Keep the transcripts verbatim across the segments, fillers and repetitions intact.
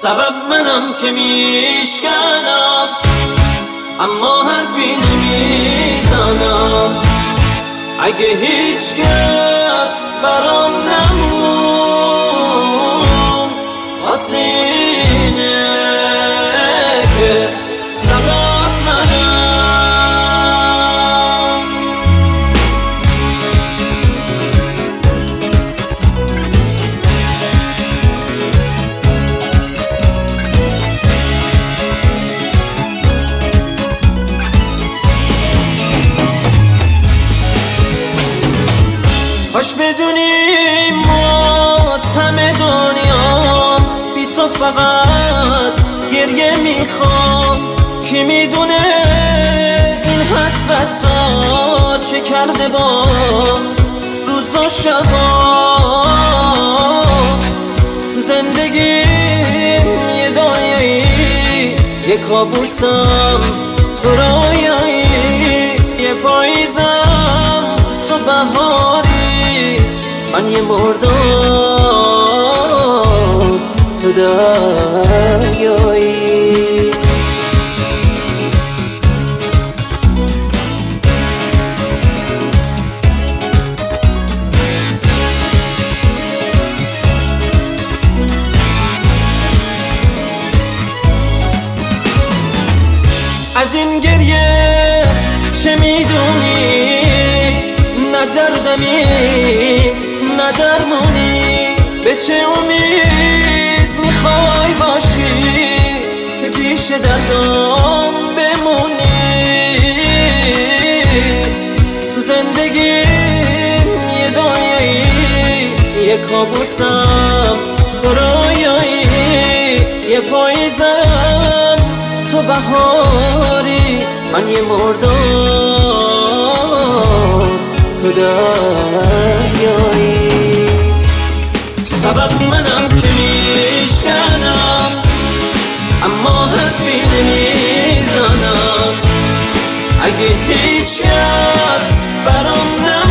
سبب منم که میشکنم اما حرفی نمیزنم. اگه هیچ کس برام نمون واسه اینه که سبب منم. کاش بدونی ماتم دنیا بی تو فقط گریه میخوام. کی میدونه این حسرت ها چه کرده با روز و شبا. تو زندگیم یه دایایی یه کابوسم تو رویایی، یه پاییزم تو بهاری، من یه مردم تو دریایی. از این گریه چه میدونی؟ نه دردمی نه درمونی، به چه امید میخوای باشی که پیش دردم بمونی؟ تو زندگیم یه دایایی یه کابوسم تو رویایی، یه پاییزم تو بهاری، من یه مردم تو دریایی. سبب منم که میشکنم اما حرفی نمیزنم. اگه هیچ کس برام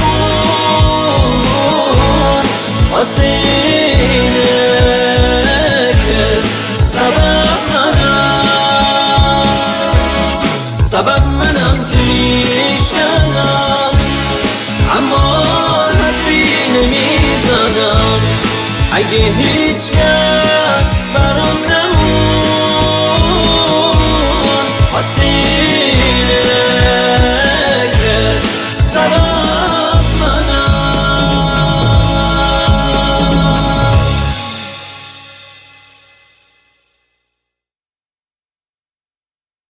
نمون واسه اینه که سبب منم. سبب منم که میشکنم اما حرفی نمیزنم. اگه هیچ کس برام نمون واسه